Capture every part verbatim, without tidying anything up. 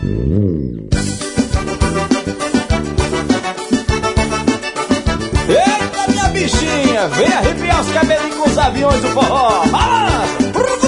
Eita, minha bichinha, vem arrepiar os cabelinhos com os aviões do forró. Balança!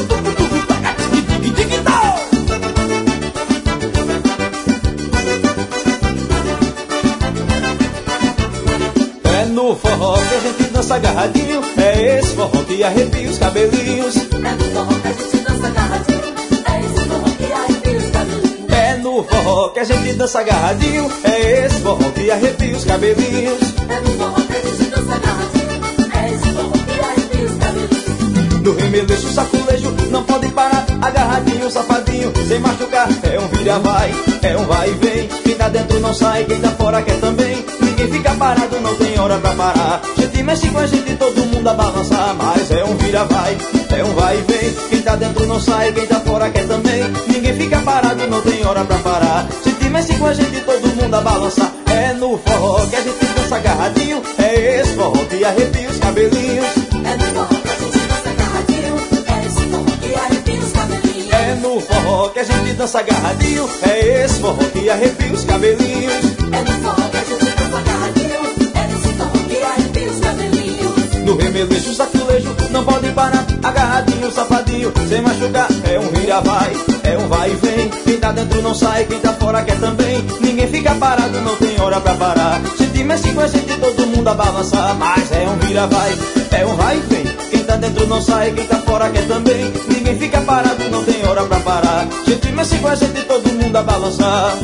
É no forró que a gente dança agarradinho, é esse forró que arrepia os cabelinhos. É no forró que a gente dança agarradinho, é esse forró que arrepia os cabelinhos. É no forró que a gente dança agarradinho, é esse forró que arrepia os cabelinhos. É no forró que a gente dança agarradinho, é esse forró que arrepia os cabelinhos. No remeleixo, saculejo, não pode parar, agarradinho, safadinho, sem machucar. É um vira-vai, é um vai e vem, quem tá dentro não sai, quem tá fora quer também. Ninguém fica parado, não tem hora pra parar. Gente mexe com a gente, todo mundo a balançar. Mas é um vira-vai, é um vai e vem, quem tá dentro não sai, quem tá fora quer também. Ninguém fica parado, não tem hora pra parar. Gente mexe com a gente, todo mundo a balançar. É no forró que a gente dança agarradinho, é esse forró que arrepia os cabelinhos. É no forró que a gente dança agarradinho, é esse forró que arrepia os cabelinhos. É no forró que a gente dança agarradinho, é esse forró que arrepia os cabelinhos. É no forró que a gente dança agarradinho, é esse forró que arrepia os cabelinhos. No remeleixo, saculejo, não pode parar, agarradinho, safadinho, sem machucar. É um vira-vai, é um vai e vem, quem tá dentro não sai, quem tá fora quer também. Ninguém fica parado, não tem hora pra parar. Gente mexe com a gente, todo mundo a balançar. Mas é um vira-vai, é um vai e vem, quem tá dentro não sai, quem tá fora quer também. Ninguém fica parado, não tem hora pra parar. Gente mexe com a gente, todo mundo a balançar.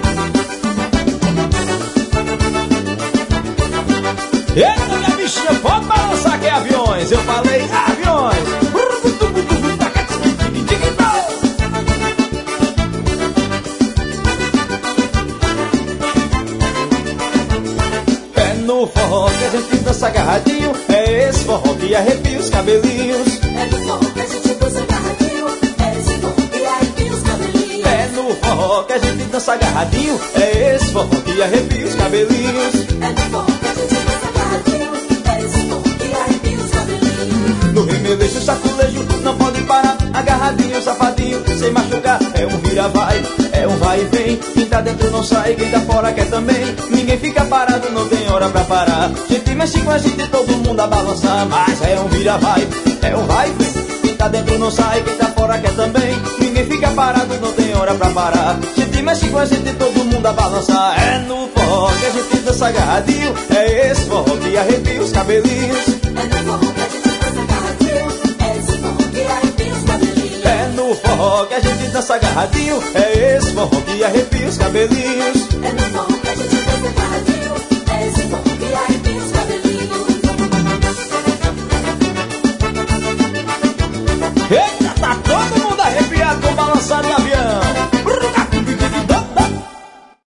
Eita, minha bichinha, pode balançar que é aviões. Eu falei aviões. É no forró que a gente dança agarradinho, é esse forró que arrepia os cabelinhos. É no forró que a gente dança agarradinho, é esse forró que arrepia os cabelinhos. É no forró que a gente dança agarradinho, é esse forró que arrepia os cabelinhos. É no forró que a gente dança agarradinho, é esse forró que arrepia os cabelinhos. No remeleixo, saculejo, não pode parar, agarradinho, safadinho, sem machucar. É um vira-vai, é um vai e vem, quem tá dentro não sai, quem tá fora quer também. Ninguém fica parado, não tem hora pra parar. Gente mexe com a gente, todo mundo a balançar. Mas é um vira-vai, é um vai e vem, quem tá dentro não sai, quem tá fora quer também. Ninguém fica parado, não tem hora pra parar. Gente mexe com a gente, todo mundo a balançar. É no forró que a gente dança agarradinho, é esse forró que arrepia os cabelinhos. É no forró que a gente dança agarradinho, é esse forró que arrepia os cabelinhos. É no forró que a gente dança agarradinho, é esse forró que arrepia os cabelinhos. É no forró